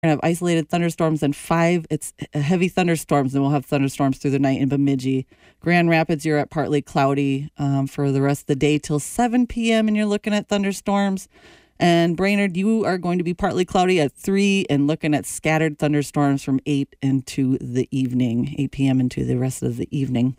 going to have isolated thunderstorms and 5. It's heavy thunderstorms, and we'll have thunderstorms through the night in Bemidji. Grand Rapids, you're at partly cloudy for the rest of the day till 7 p.m., and you're looking at thunderstorms. And Brainerd, you are going to be partly cloudy at 3 and looking at scattered thunderstorms from 8 into the evening, 8 p.m. into the rest of the evening.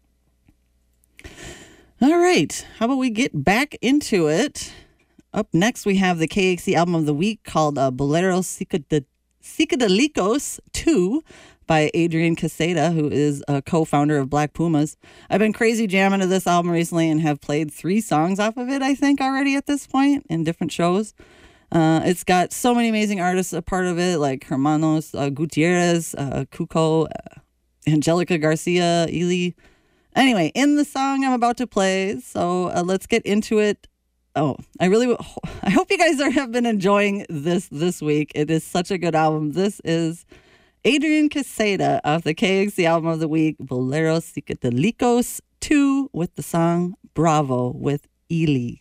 All right, how about we get back into it? Up next, we have the KXC album of the week called Boleros Psicodelicos 2 by Adrian Quesada, who is a co-founder of Black Pumas. I've been crazy jamming to this album recently and have played 3 songs off of it, I think, already at this point in different shows. It's got so many amazing artists a part of it, like Hermanos Gutierrez, Cuco, Angelica Garcia, Ely. Anyway, in the song I'm about to play, so let's get into it. Oh, I hope you guys have been enjoying this week. It is such a good album. This is Adrian Quesada of the KXC album of the week, Boleros Psicodelicos 2, with the song Bravo with Ely.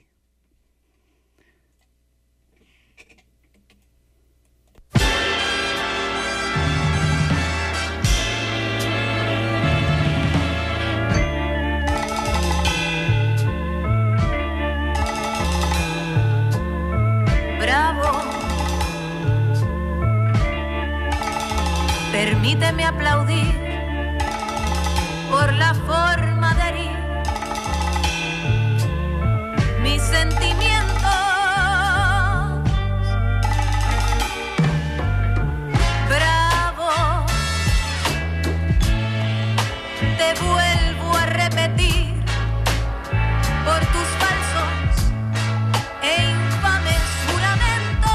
Permíteme aplaudir por la forma de herir mis sentimientos. Bravo, te vuelvo a repetir por tus falsos e infames juramentos.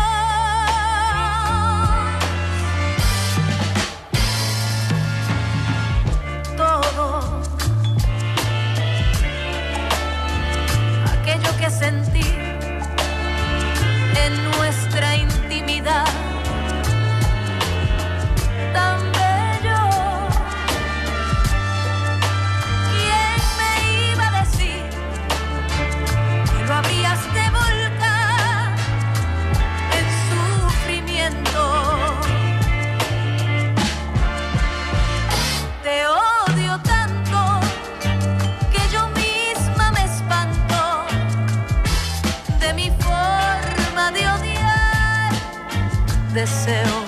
Que sentí en nuestra intimidad tan bello. ¿Quién me iba a decir que lo habrías de volcar en sufrimiento? Te odio tanto que yo misma me espanto de mi forma de odiar. Deseo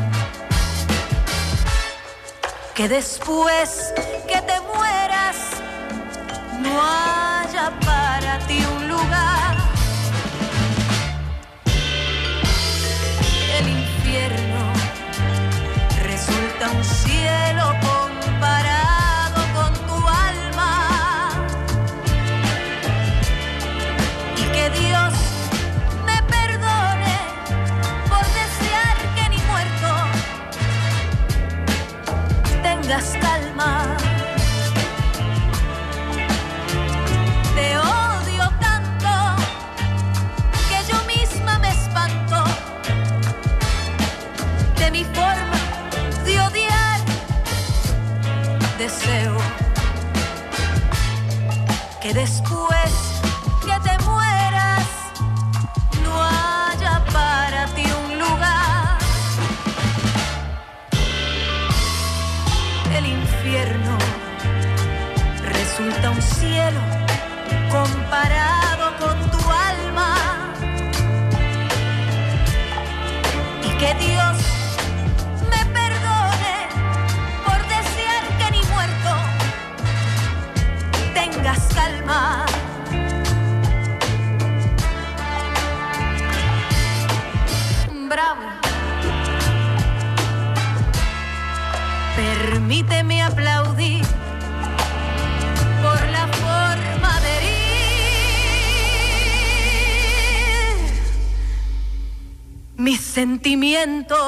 que después que te mueras no haya para ti un lugar. El infierno resulta un cielo comparado con tu alma. Y que Dios me perdone por desear que ni muerto tengas calma. Te odio tanto que yo misma me espanto de mi forma de odiar. Deseo que después que te mueras no haya para ti un lugar. El infierno resulta un cielo comparado con tu alma. Y que Dios me perdone por desear que ni muerto tengas calma. Bravo. Permíteme aplaudir por la forma de herir mis sentimientos.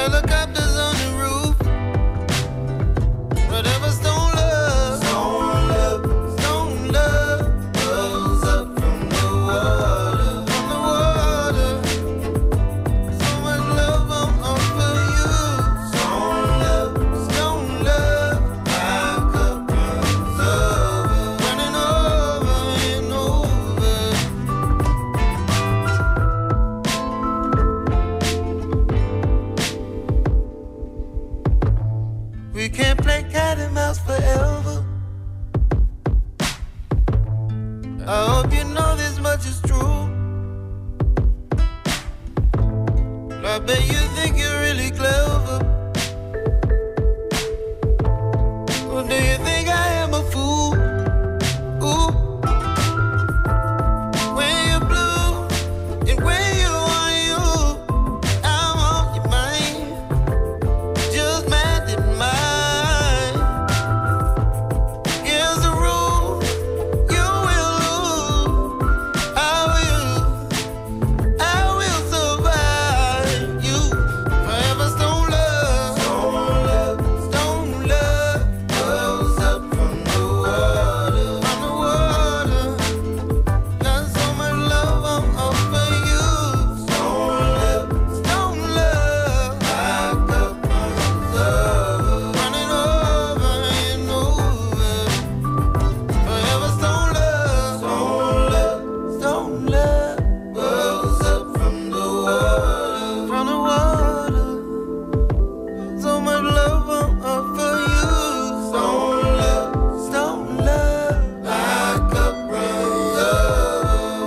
Helicopters on the roof. Whatever stone love. Stone love. Stone love. Rose up from the water. From the water. So much love I'm for you. Stone love. Stone love. My cup runs over. Running over and over. We can't play cat and mouse forever. I hope you know this much is true. I bet you think you're really clever. Or do you think I am a fool? Ooh. When you're blue and when you want you, I'm off your mind. Just mad at mine. Here's the rule, you will lose. I will survive you. Forever stone love. Stone love. Stone love. Rose up from the water. From the water. Got so much love I'm up for you. Stone love. Stone love. My cup runs over. Running over and over. Forever stone love. Stone love. Stone love. Rose up from the water. From the water. So much love I'm up for you. Stone love. Stone love. My cup runs over.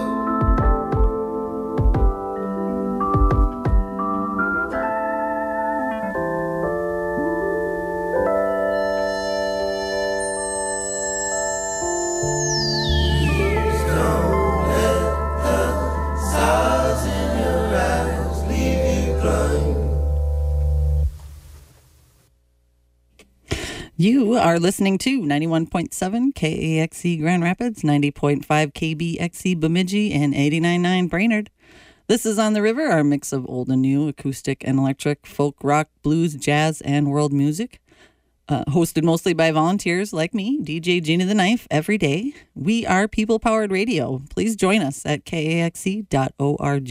Stars in your eyes leave you blind. You are listening to 91.7 KAXE Grand Rapids, 90.5 KBXE Bemidji, and 89.9 Brainerd. This is On the River, our mix of old and new, acoustic and electric, folk, rock, blues, jazz, and world music. Hosted mostly by volunteers like me, DJ Gina the Knife, every day. We are people-powered radio. Please join us at kaxe.org.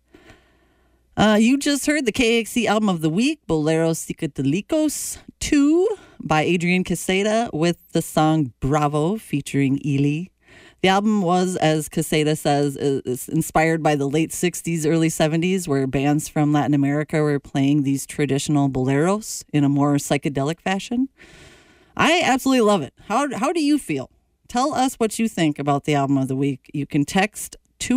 You just heard the KXE album of the week, Boleros Psicodelicos 2 by Adrian Caseta with the song Bravo featuring Ely. The album was, as Caseta says, is inspired by the late 60s, early 70s, where bands from Latin America were playing these traditional boleros in a more psychedelic fashion. I absolutely love it. How do you feel? Tell us what you think about the album of the week. You can text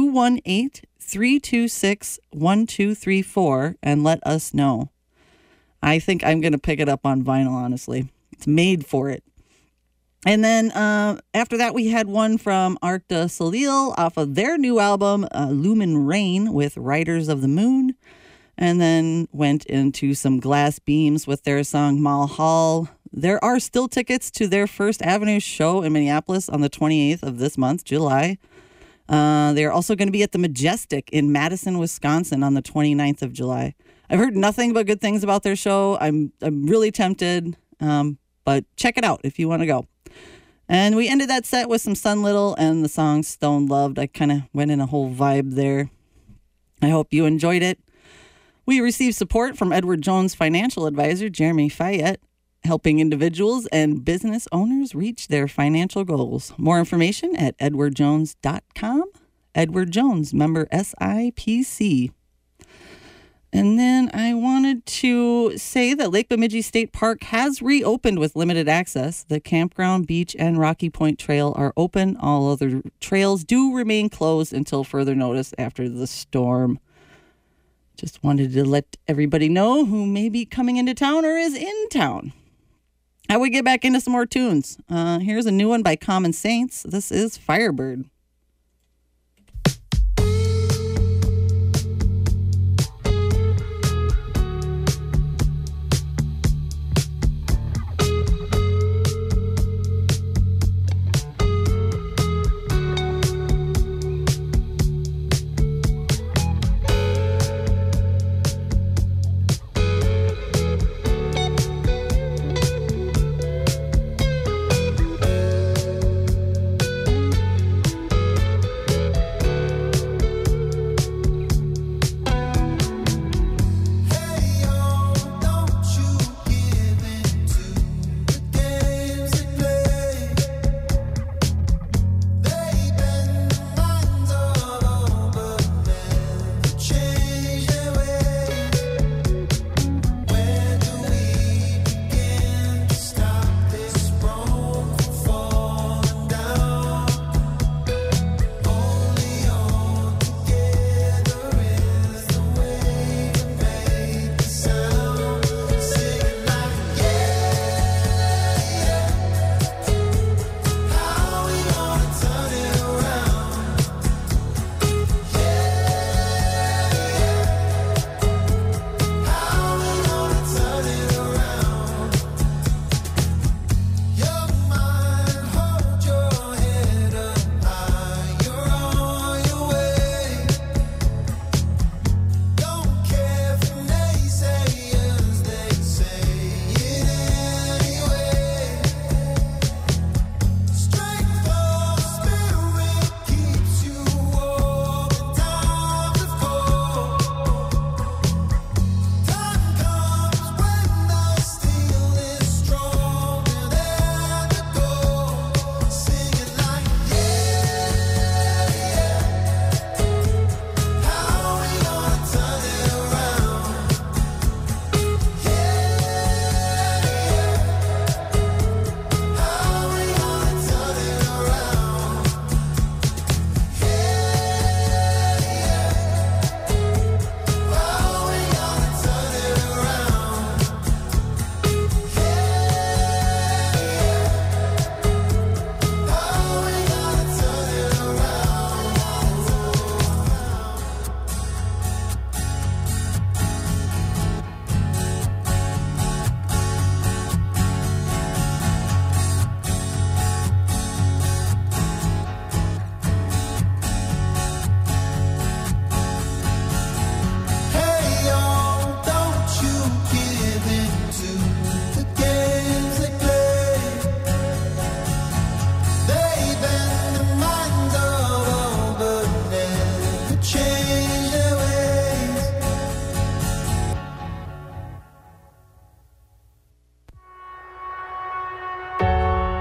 218-326-1234 and let us know. I think I'm going to pick it up on vinyl, honestly. It's made for it. And then after that, we had one from Arc de Salil off of their new album, Lumen Rain, with Riders of the Moon. And then went into some Glass Beams with their song Mall Hall. There are still tickets to their First Avenue show in Minneapolis on the 28th of this month, July. They're also going to be at the Majestic in Madison, Wisconsin on the 29th of July. I've heard nothing but good things about their show. I'm really tempted, but check it out if you want to go. And we ended that set with some Sun Little and the song Stone Loved. I kind of went in a whole vibe there. I hope you enjoyed it. We received support from Edward Jones financial advisor, Jeremy Fayette, helping individuals and business owners reach their financial goals. More information at edwardjones.com. Edward Jones, member SIPC. And then I wanted to say that Lake Bemidji State Park has reopened with limited access. The campground, beach, and Rocky Point Trail are open. All other trails do remain closed until further notice after the storm. Just wanted to let everybody know who may be coming into town or is in town. How we get back into some more tunes. Here's a new one by Common Saints. This is Firebird.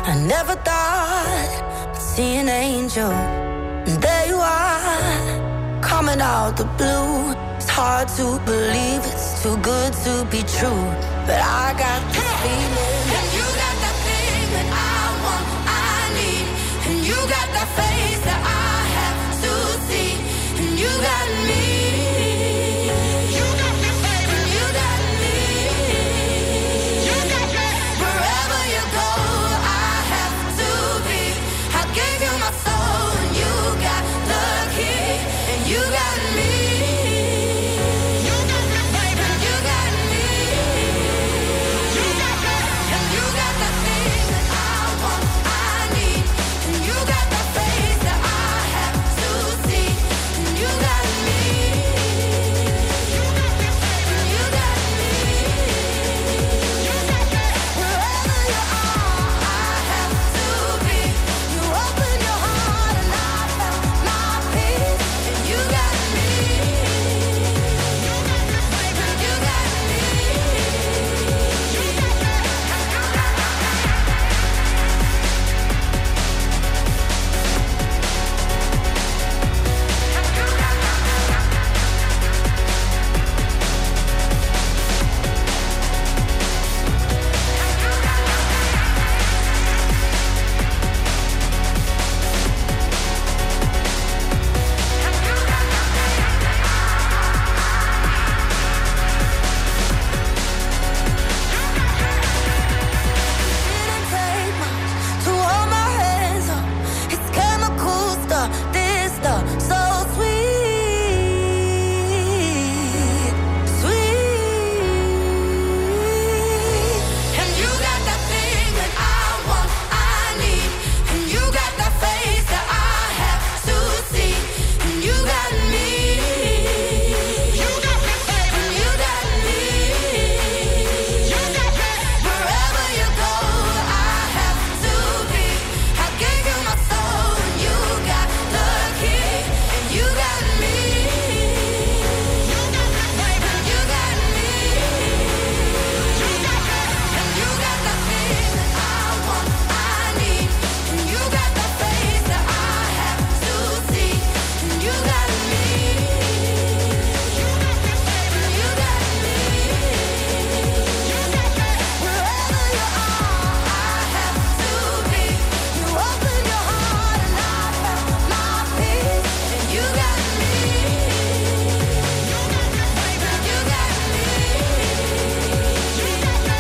I never thought I'd see an angel. And there you are, coming out the blue. It's hard to believe, it's too good to be true. But I got this feeling. And you got that thing that I want, I need. And you got that face that I have to see. And you got me. You got me, baby. And you got me. You got me. Wherever you go, I have to be. I gave you my soul, and you got the key. And you got me. You got me, baby. And you got me. You got me. And you got that thing that I want, I need. And you got that face that I have to see. And you got me. You got me, baby. And you got me. You got me. Wherever you are, I have to be. You open your heart and I found my peace. And you got me. You got me, baby. And you got me. You got me. Didn't take much to hold my hands up. It's chemical stuff, this stuff so sweet, sweet. And you got that thing that I want, I need. And you got that face that I have to see. And you got me. You got me, baby. And you got me. You got me. Wherever you go, I have to be. I gave you my soul, and you got the key. And you got me. You got me, baby. And you got me. You got me. And you got that thing that I want, I need. And you got that face that I have to see. And you got me. You got me, baby. And you got me. You got me. Wherever you are, I have to be. You open your heart and I found my peace. And you got me. You got me, baby. And you got me. You got me.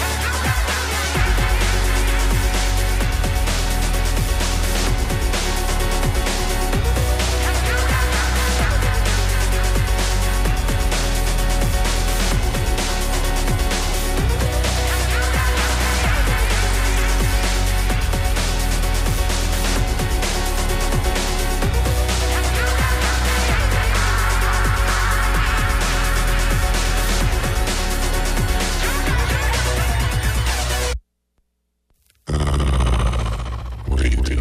What are you doing?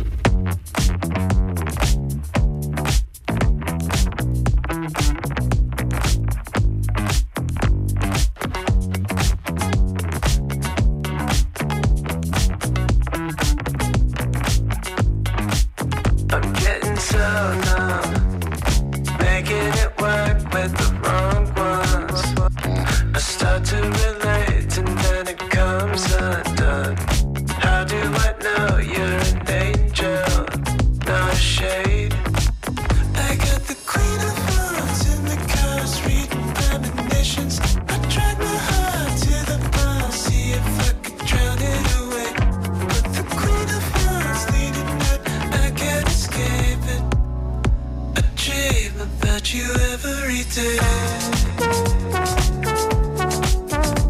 I'm getting so numb, making it work with the wrong ones. I start to relate and then it comes undone. How do I know you're an angel, not a shade? I got the queen of hearts in the cars reading premonitions. I tried my heart to the bone, see if I could drown it away. But the queen of hearts leading up, I can't escape it. I dream about you every day.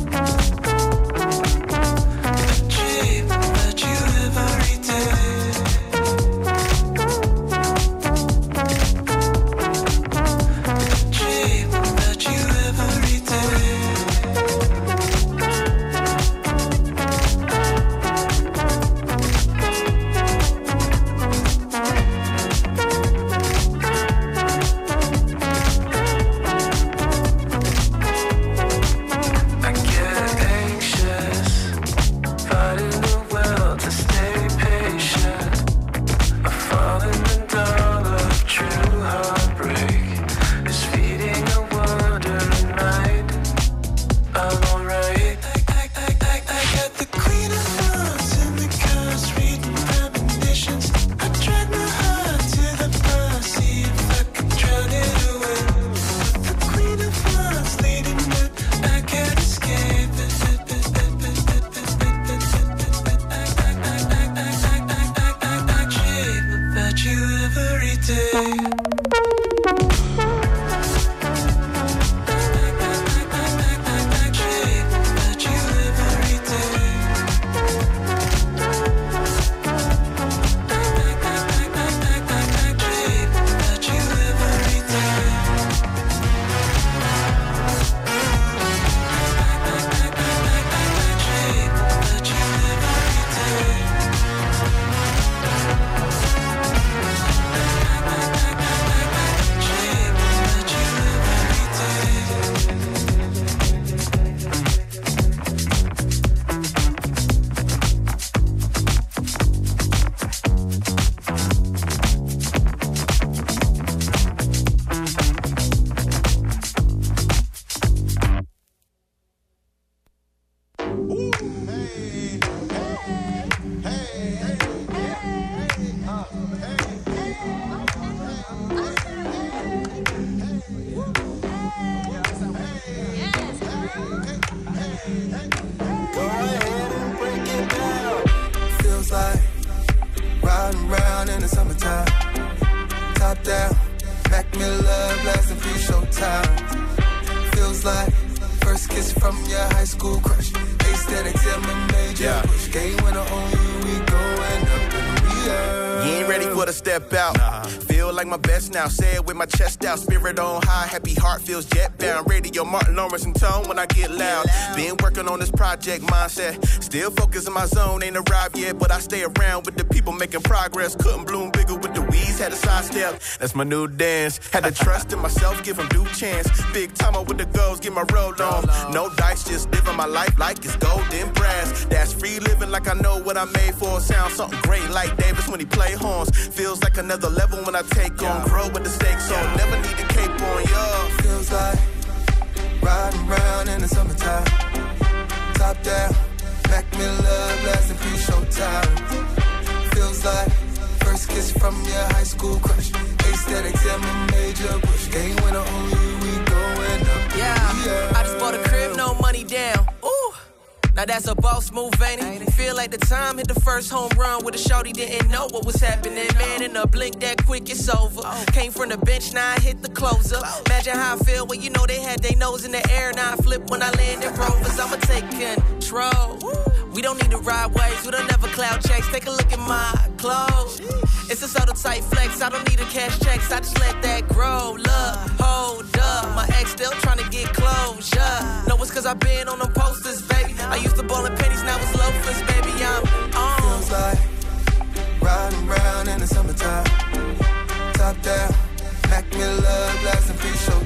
Go ahead and break it down. Feels like riding around in the summertime. Top down, Mac Miller, blasting pre-show time. Feels like first kiss from your high school crush. Aesthetics in my major push. Game winner on you, we going up in the air. You ain't ready for the step out. Feel like my best now. Say it with my chest out. Spirit on high. Happy heart feels jet bound. Radio Martin Lawrence and tone when I get loud. Been working on this project mindset. Still focused in my zone. Ain't arrived yet, but I stay around with the people making progress. Couldn't bloom bigger with the weeds. Had a sidestep. That's my new dance. Had to trust in myself. Give them due chance. Big timer with the goals. Get my roll on. No dice. Just living my life like it's golden brass. That's free living like I know what I made for. Sound something great like Davis when he play horns. Feels like another level when I take on. Grow with the stakes on. Never need the cape on, y'all. Feels like riding around in the summertime. Top down, Mac Miller, blasting pre-show time. Feels like first kiss from your high school crush. Aesthetics in my major push. Game winner on you, we going up. Yeah, I just bought a crib, no money down. Ooh. Now that's a boss move, ain't it? Feel like the time hit the first home run with a shorty didn't know what was happening. Man, in a blink that quick, it's over. Came from the bench, now I hit the closer. Imagine how I feel when you know they had their nose in the air. Now I flip when I land in Rovers. I'ma take control. We don't need to ride waves, we don't never cloud chase. Take a look at my clothes. It's a subtle tight flex, I don't need a cash checks. I just let that grow. Look, hold up, my ex still trying to get closure. No, it's cause I've been on them posters, baby. I used to ball in pennies, now it's loafers, baby. I'm on. Feels like riding around in the summertime. Top down, Mac Miller, blasting pre-show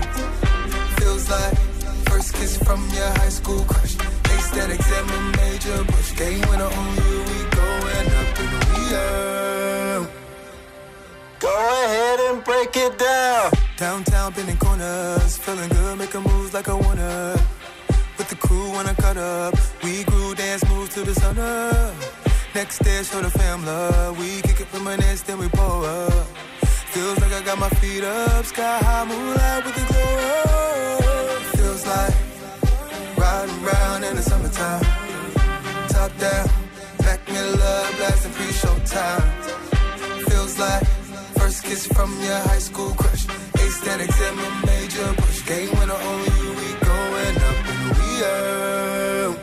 time. Feels like first kiss from your high school crush. Aesthetics in my major push. Game winner on you, we going up in the air. Go ahead and break it down. Downtown, bending corners, feeling good, making moves like I wanna. With the crew when I cut up, we grew, dance moves to the sun up. Next day, show the fam love. We kick it from my nest, then we pull up. Feels like I got my feet up, sky high, moonlight with the glow up. Feels like riding around in the summertime. Top down, Mac Miller, blasting pre-show time. Feels like first kiss from your high school crush. Aesthetics in my major push. Game winner on you, we going up in the air.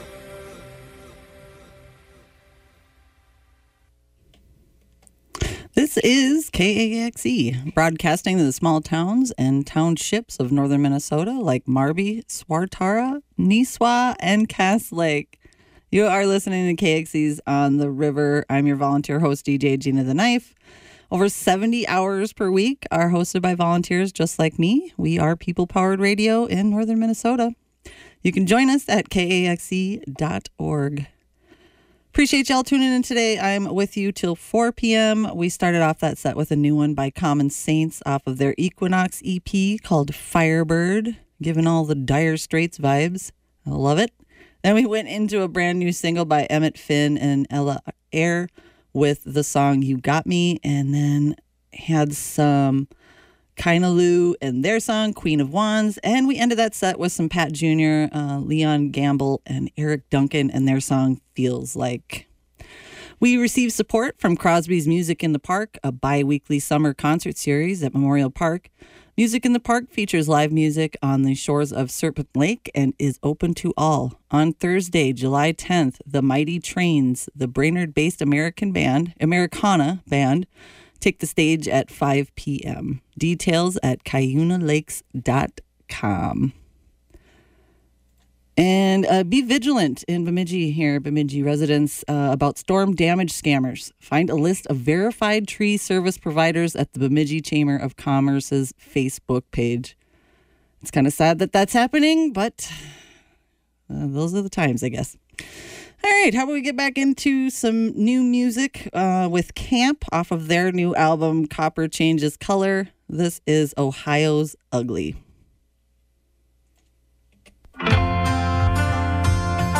This is KAXE, broadcasting to the small towns and townships of northern Minnesota like Marby, Swartara, Niswa, and Cass Lake. You are listening to KXE's On the River. I'm your volunteer host, DJ Gina the Knife. Over 70 hours per week are hosted by volunteers just like me. We are people-powered radio in northern Minnesota. You can join us at kaxe.org. Appreciate y'all tuning in today. I'm with you till 4 p.m. We started off that set with a new one by Common Saints off of their Equinox EP called Firebird, giving all the Dire Straits vibes. I love it. Then we went into a brand new single by Emmett Finn and Ella Eyre with the song You Got Me, and then had some Kinda Lou and their song Queen of Wands, and we ended that set with some Pat Jr., Leon Gamble, and Eric Duncan and their song Feels Like. We received support from Crosby's Music in the Park, a bi-weekly summer concert series at Memorial Park. Music in the Park features live music on the shores of Serpent Lake and is open to all. On Thursday, July 10th, the Mighty Trains, the Brainerd-based Americana band, take the stage at 5 p.m. Details at cuyunalakes.com. And be vigilant in Bemidji here, Bemidji residents, about storm damage scammers. Find a list of verified tree service providers at the Bemidji Chamber of Commerce's Facebook page. It's kind of sad that that's happening, but those are the times, I guess. All right, how about we get back into some new music with Camp off of their new album, Copper Changes Color. This is Ohio's Ugly.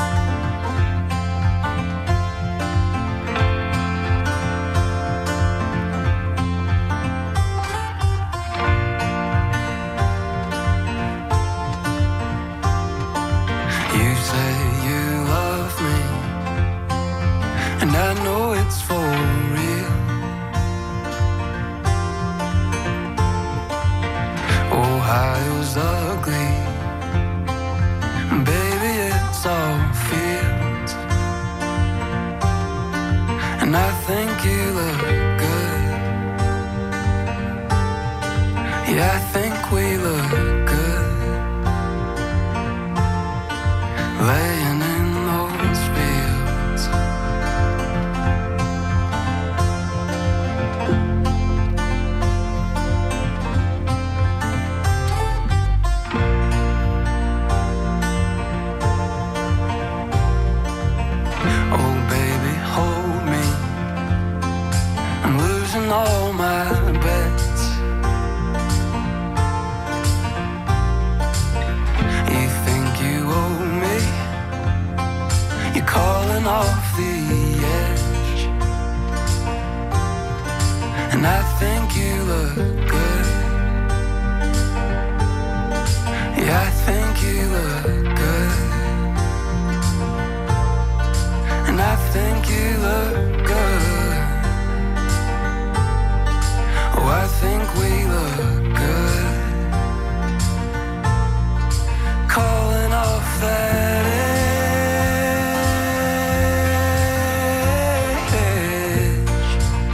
You say you love me, and I know it's for real. Ohio's ugly, baby, it's all fields. And I think you look good. Yeah, I think we look good, laying in those fields. Oh baby, hold me, I'm losing all my bets. You think you owe me, you're calling off the edge. And I think you look good. Yeah, I think you look good. And I think you look good. Oh, I think we look good. Calling off that edge.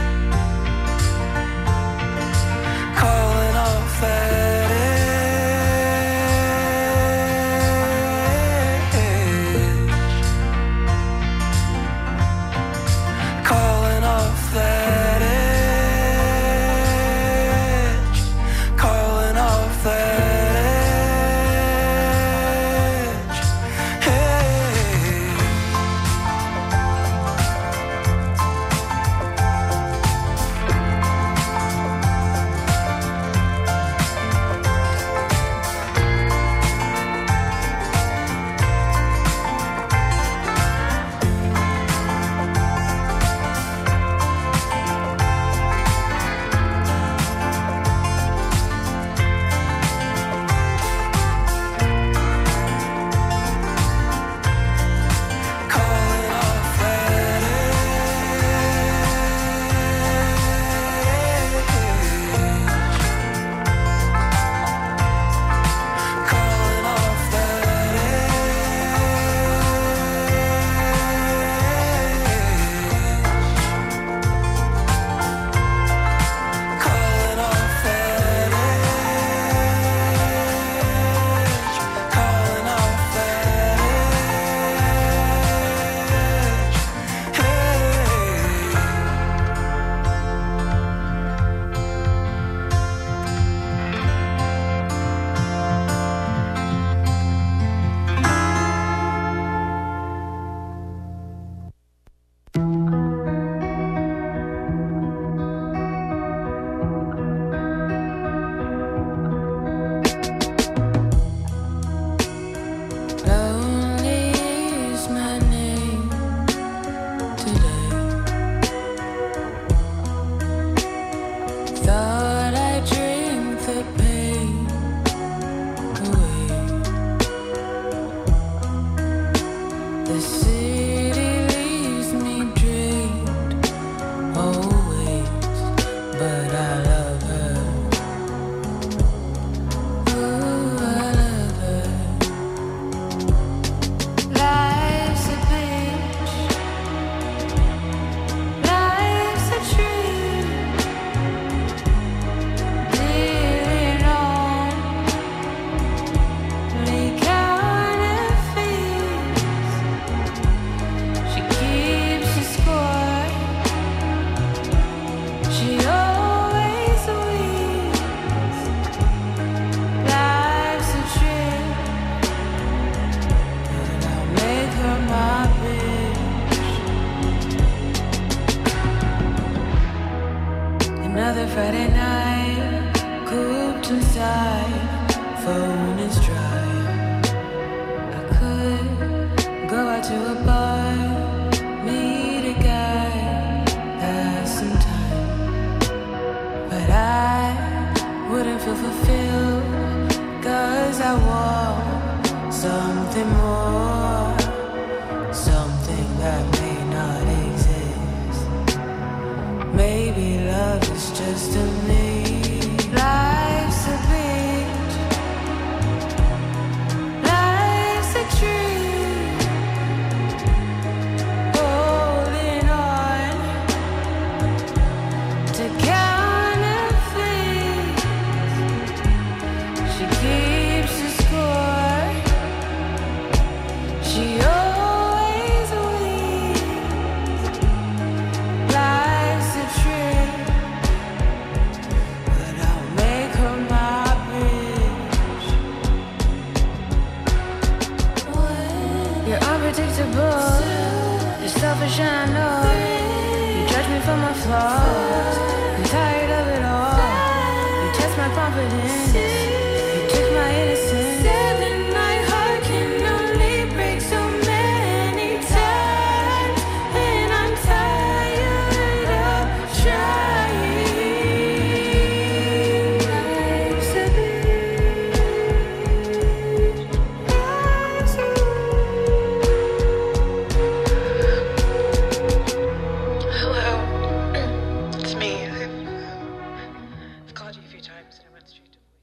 Calling off that edge. Calling off that edge. Calling off that edge. Hey. Calling off that edge. Calling off that edge. Calling off that edge. Calling off that edge. Hey. Lonely is my name today. Thought I'd drink the pain away. The city leaves me drained always, but I love her. Oh, I love her. Life's a bitch. Life's a dream. Living on Lake County. She keeps a score. She always wins. Life's a trip. And I'll make her my bitch. Another Friday night, cooped inside, phone is dry. I could go out to a bar, meet a guy, pass some time. But I wouldn't feel fulfilled, 'cause I walk something more, something that may not exist. Maybe love is just a need. Life's a beach, life's a tree, holding on to counterfeit. She keeps the score. She always wins. Life's a trick, but I'll make her my bitch. You're unpredictable. You're selfish and I know. You judge me for my flaws. I'm tired of it all. You test my confidence. You took my innocence. My heart can only break so many times, and I'm tired of trying. Life's a bitch. Life's a Hello, it's me. I've called you a few times and I went straight to voice.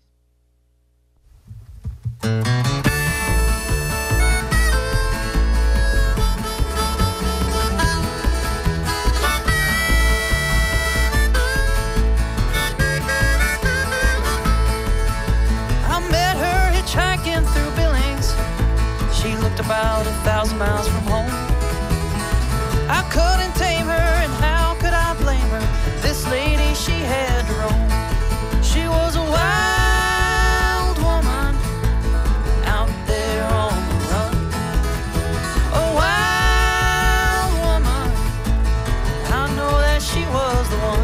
I met her hitchhiking through Billings. She looked about 1,000 miles from home. I couldn't tame her, and how could I blame her? This lady, she had to roam. She was a wild woman out there on the run. A wild woman, I know that she was the one.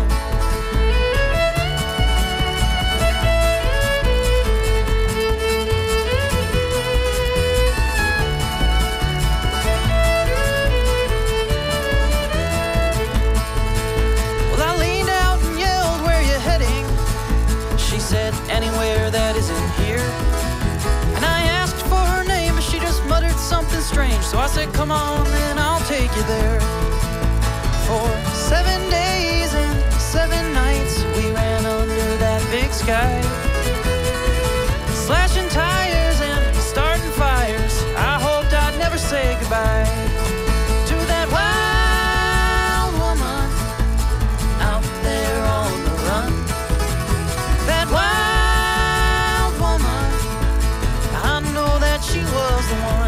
Well, I leaned out and yelled, "Where you heading?" She said, "Anywhere that isn't here." And I asked for her name, but she just muttered something strange. So I said, "Come on, then I'll take you there." For 7 days and 7 nights, we ran under that big sky, slashing tires and starting fires. I hoped I'd never say goodbye to that wild woman out there on the run. That wild woman, I know that she was the one.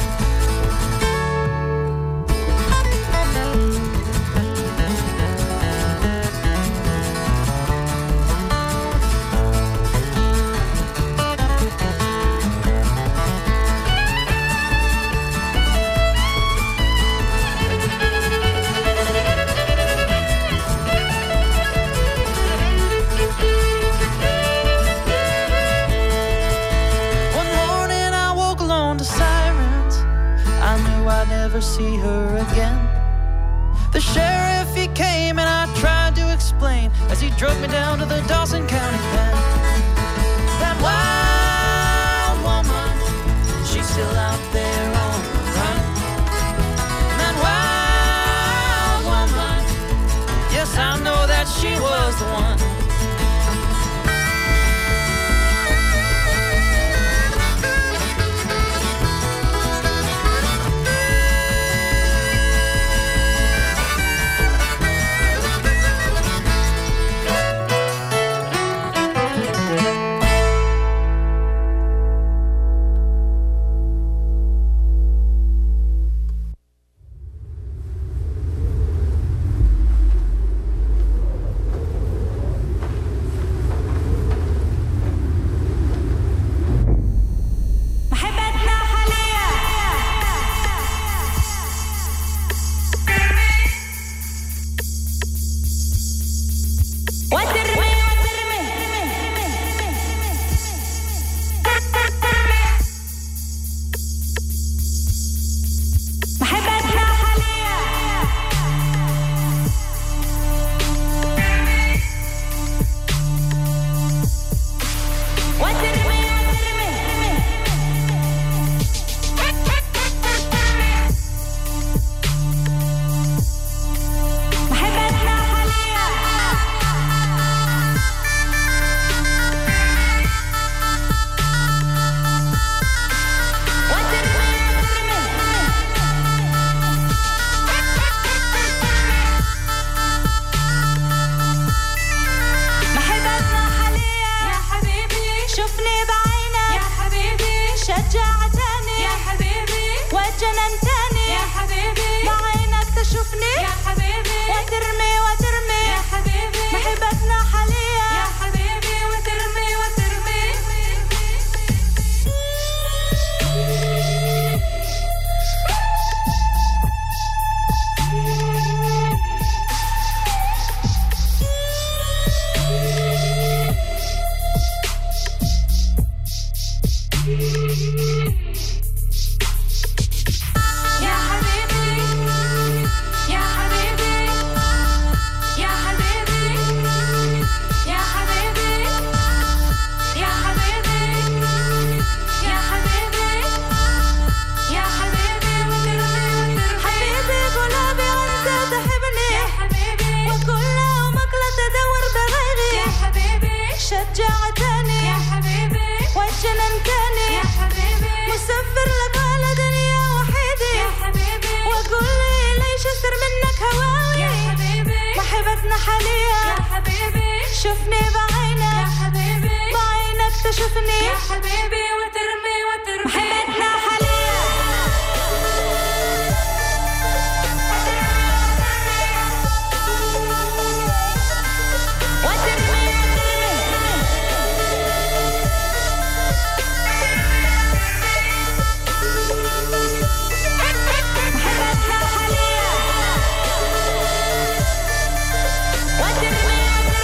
One morning I woke alone to sirens. I knew I'd never see her again. The sheriff, he came and I tried to explain as he drove me down to the Dawson County pen. That wild woman, she's still out there on the run. That wild woman, yes, I know that she was the one. وجننتني يا حبيبي بعينك تشوفني يا حبيبي وترمي وترمي يا حبيبي محبتنا حاليا يا حبيبي وترمي وترمي يا حبيبي يا حبيبي يا حبيبي يا حبيبي يا حبيبي يا حبيبي يا حبيبي وترمي وترمي حبيبي قلبي وانت تحبني يا حبيبي وكل يومك لا تدور بغيري يا حبيبي شجعتني يا حبيبي وجننتني يا حبيبي مسافر لك على دنيا وحيدي يا حبيبي وقول لي ليش اكثر منك هواوي يا حبيبي محبتنا حاليا يا حبيبي شوفني بعينك يا حبيبي بعينك تشوفني يا حبيبي وترمي وترمي محبتنا حاليا وترمي محبتنا حاليا وترمي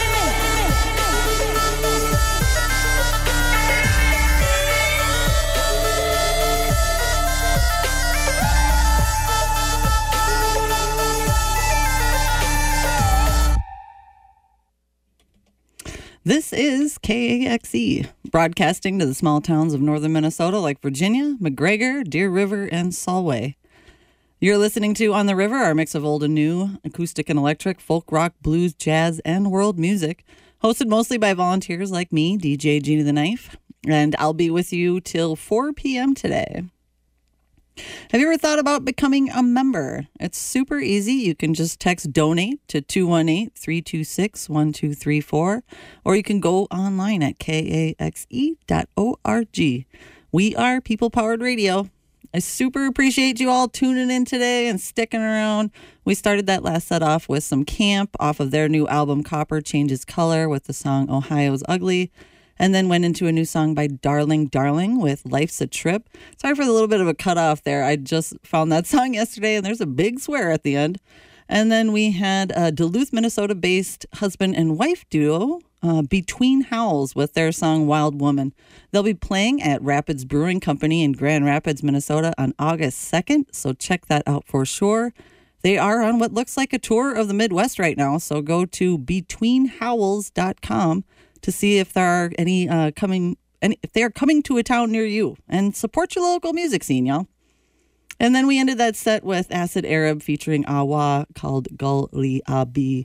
This is KAXE, broadcasting to the small towns of northern Minnesota like Virginia, McGregor, Deer River, and Solway. You're listening to On the River, our mix of old and new, acoustic and electric, folk, rock, blues, jazz, and world music, hosted mostly by volunteers like me, DJ Gina the Knife, and I'll be with you till 4 p.m. today. Have you ever thought about becoming a member? It's super easy. You can just text donate to 218-326-1234, or you can go online at kaxe.org. We are People Powered Radio. I super appreciate you all tuning in today and sticking around. We started that last set off with some Camp off of their new album Copper Changes Color with the song Ohio's Ugly, and then went into a new song by Darling Darling with Life's a Trip. Sorry for the little bit of a cutoff there. I just found that song yesterday, and there's a big swear at the end. And then we had a Duluth, Minnesota-based husband and wife duo, Between Howls, with their song Wild Woman. They'll be playing at Rapids Brewing Company in Grand Rapids, Minnesota on August 2nd, so check that out for sure. They are on what looks like a tour of the Midwest right now, so go to betweenhowls.com to see if there are any if they are coming to a town near you, and support your local music scene, y'all. And then we ended that set with Acid Arab featuring Awa called Gulli Abi.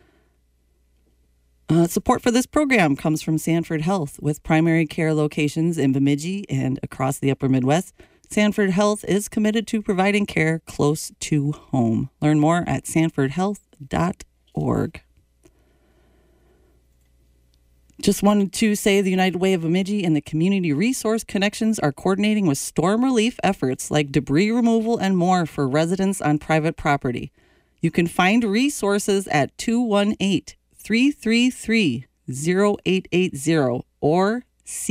Support for this program comes from Sanford Health. With primary care locations in Bemidji and across the upper Midwest, Sanford Health is committed to providing care close to home. Learn more at sanfordhealth.org. Just wanted to say the United Way of Bemidji and the Community Resource Connections are coordinating with storm relief efforts like debris removal and more for residents on private property. You can find resources at 218-333-0880 or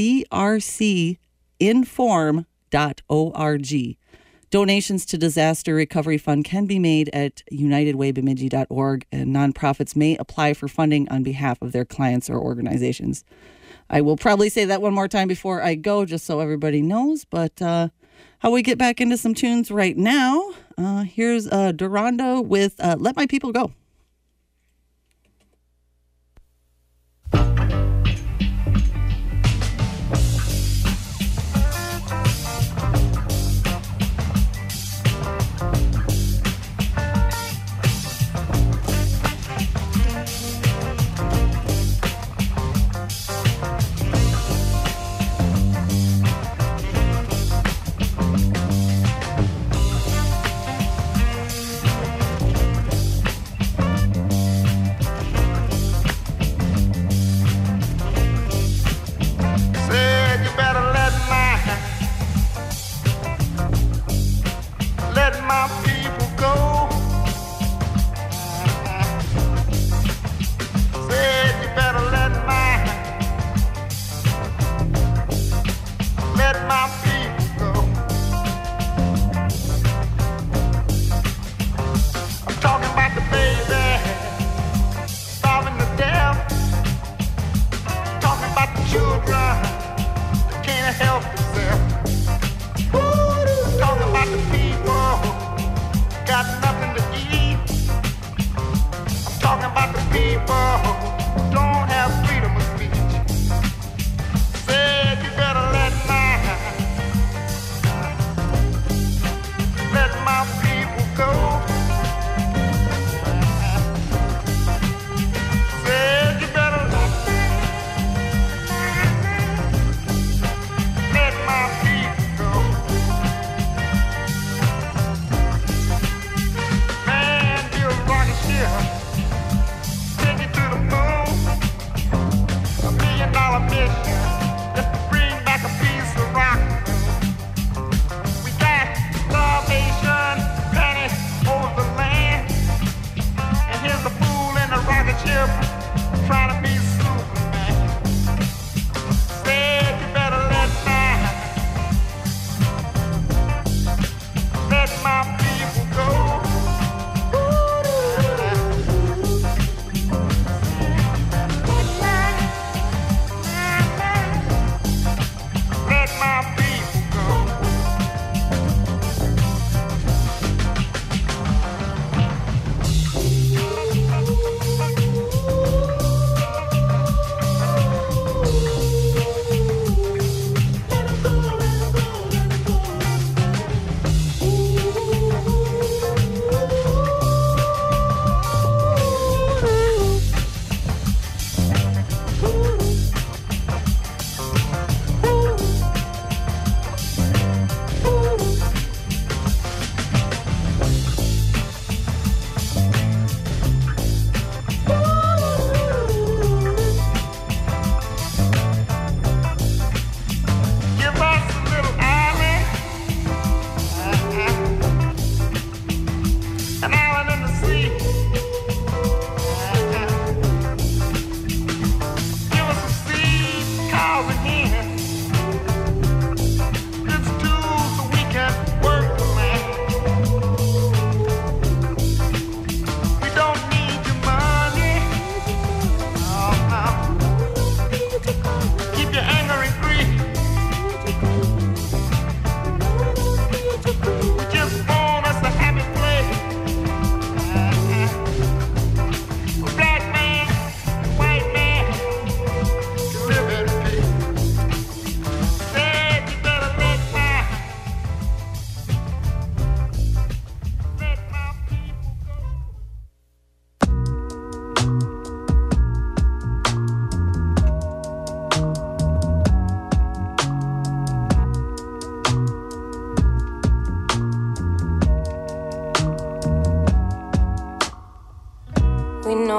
crcinform.org. Donations to Disaster Recovery Fund can be made at unitedwaybemidji.org, and nonprofits may apply for funding on behalf of their clients or organizations. I will probably say that one more time before I go, just so everybody knows, but how we get back into some tunes right now, here's Durando with Let My People Go.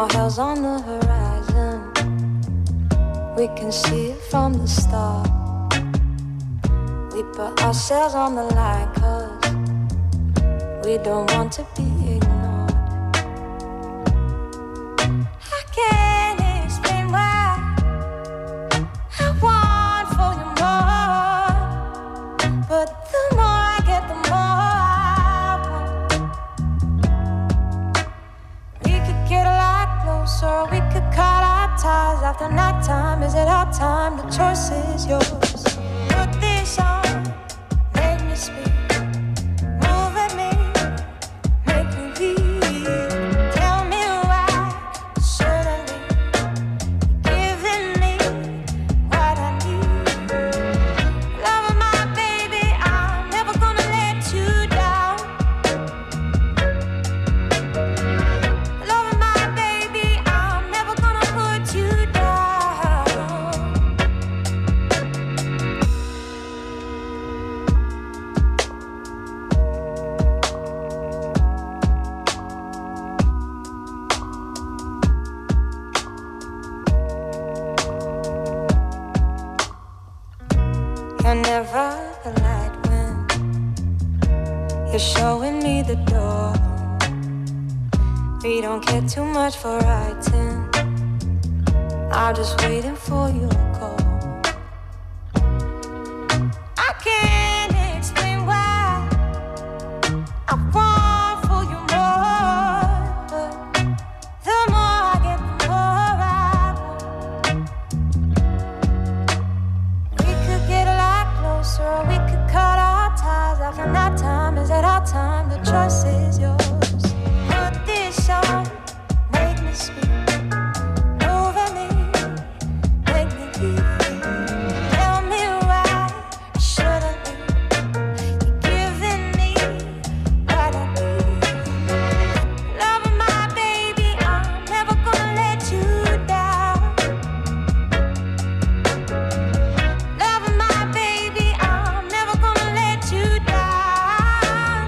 hell's on the horizon. We can see it from the start. We put ourselves on the line 'cause we don't want to be ignored. I can't explain why I want for you more, but the more I get, the more I want. We could get a lot closer, we could cut our ties after nighttime. Is it our time? The choice is yours. Put this on, make me speak. Move at me, make me leave. Tell me why suddenly you're giving me what I need. Loving my baby, I'm never gonna let you down. Loving my baby, I'm never gonna put you down. You're never the light when you're showing me the door. We don't care too much for writing. I'm just waiting for your call. I can't explain why I want for you more, but the more I get, the more I want. We could get a lot closer, we could cut our ties after nighttime. Is it our time? The choice is yours. Put this on, make me speak. Move at me, make me leave. Tell me why I shouldn't leave. You're giving me what I need. Loving my baby, I'm never gonna let you down. Loving my baby, I'm never gonna let you down.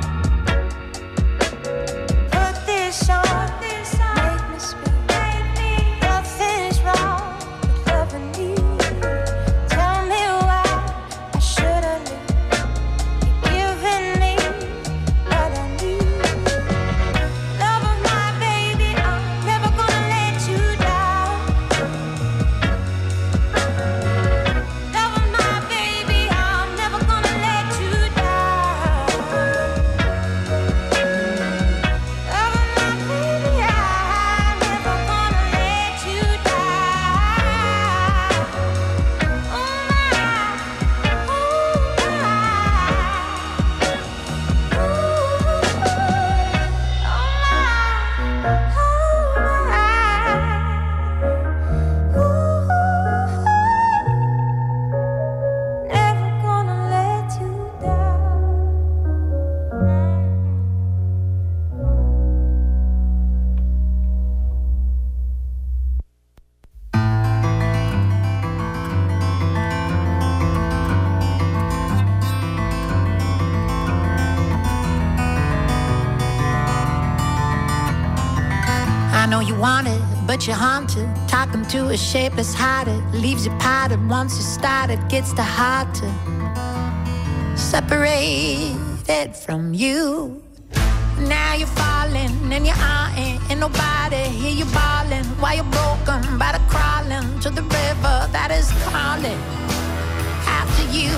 Put this on, make me speak. Nothing's wrong with loving you. Tell me why I shouldn't leave. You're giving me what I need. Loving my baby, I'm never gonna let you down. Loving my baby, I'm never gonna let you down. Loving my baby, I'm never gonna let you down. Oh never gonna let you down. I know you want it, but you're haunted. Talking to a shapeless hearted leaves you potted. Once you start, it gets the heart to separated from you. Now you're falling and you ain't nobody hear you bawling while you're broken by the crawling to the river that is calling after you.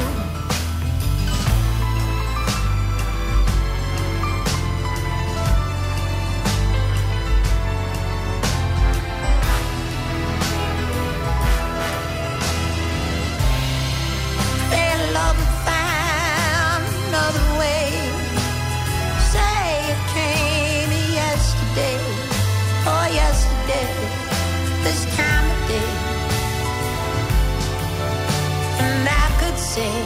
Pray love will find another way. Say it came yesterday, oh yesterday, this time of day. And I could say,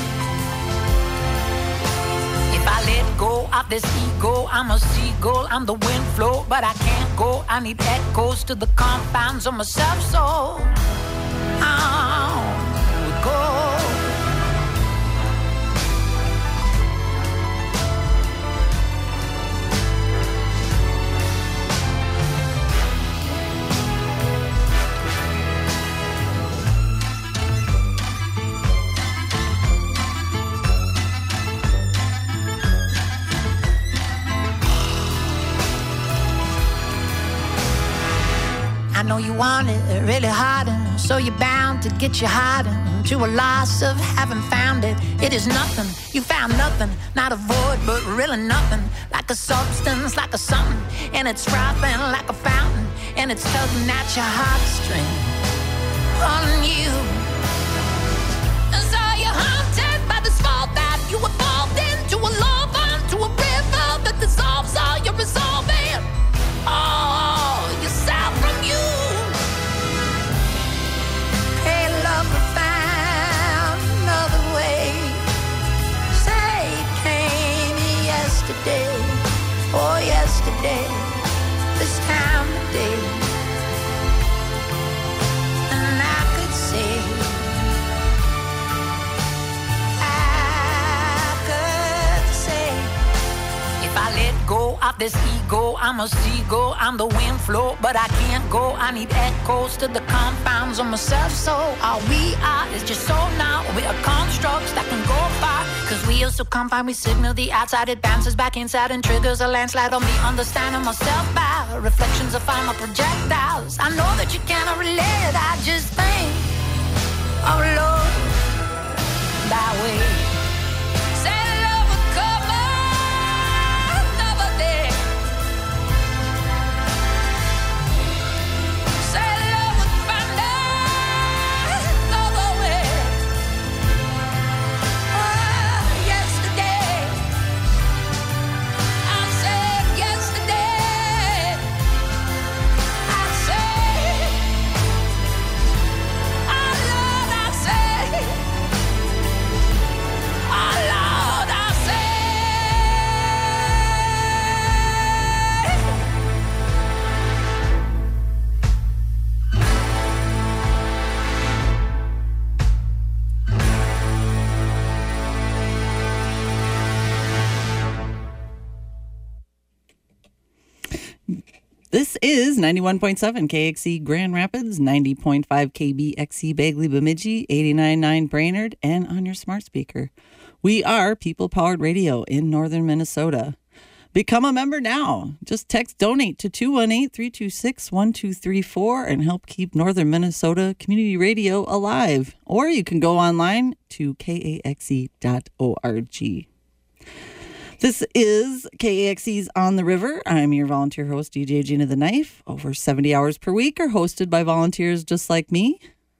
if I let go of this ego, I'm a seagull, I'm the wind flow, but I can't go. I need echoes to the confines of myself, so on we go. know you want it really hard, and so you're bound to get your heart into a loss of having found it. It is nothing, you found nothing, not a void, but really nothing. Like a substance, like a something, and it's frothing like a fountain, and it's tugging at your heartstring, pulling you. And so you're haunted by this fall that you evolved into a love unto a river that dissolves all you're resolving. All yourself from you. Hey, lover, found another way. Say it came yesterday, oh yesterday, this time of day. And I could say, if I let go of this ego, I'm a seagull, I'm the wind flow, but I can't go. I need echoes to the confounds of myself. So all we are is just soul now. We are constructs that can go far, cause we are so confined. We signal the outside, it bounces back inside and triggers a landslide on me. Understanding myself by reflections of all my projectiles. I know that you cannot relate, I just think of love that way. Say love will come another day. Say love will find another way. Yesterday I said yesterday I said oh Lord I said oh Lord I said. This is 91.7 KXC Grand Rapids, 90.5 KBXC Bagley Bemidji, 89.9 Brainerd, and on your smart speaker. We are People Powered Radio in northern Minnesota. Become a member now. Just text donate to 218-326-1234 and help keep northern Minnesota community radio alive. Or you can go online to kaxe.org. This is KAXE's On the River. I'm your volunteer host, DJ Gina the Knife. Over 70 hours per week are hosted by volunteers just like me.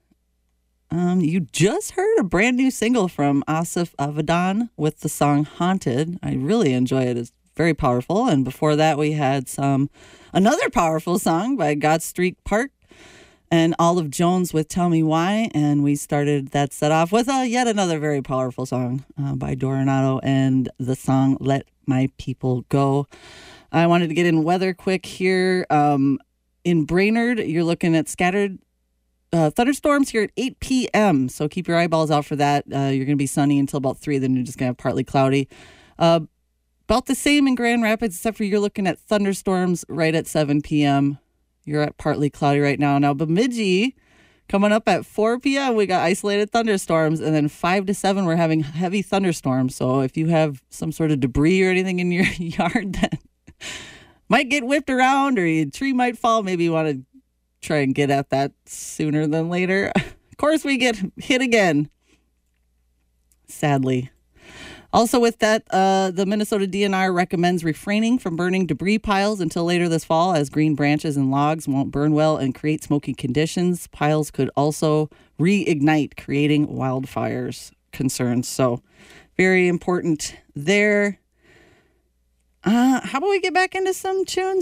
You just heard a brand new single from Asif Avidan with the song Haunted. I really enjoy it. It's very powerful. And before that, we had another powerful song by God Street Park and Olive Jones with Tell Me Why. And we started that set off with yet another very powerful song by Doronado and the song Let My People Go. I wanted to get in weather quick here. In Brainerd, you're looking at scattered thunderstorms here at 8 p.m. So keep your eyeballs out for that. You're going to be sunny until about 3. Then you're just going to have partly cloudy. About the same in Grand Rapids, except for you're looking at thunderstorms right at 7 p.m. You're at partly cloudy right now. Now, Bemidji, coming up at 4 p.m., we got isolated thunderstorms. And then 5 to 7, we're having heavy thunderstorms. So if you have some sort of debris or anything in your yard that might get whipped around or a tree might fall, maybe you want to try and get at that sooner than later. Of course, we get hit again, sadly. Also with that, the Minnesota DNR recommends refraining from burning debris piles until later this fall, as green branches and logs won't burn well and create smoky conditions. Piles could also reignite, creating wildfires concerns. So very important there. How about we get back into some tunes?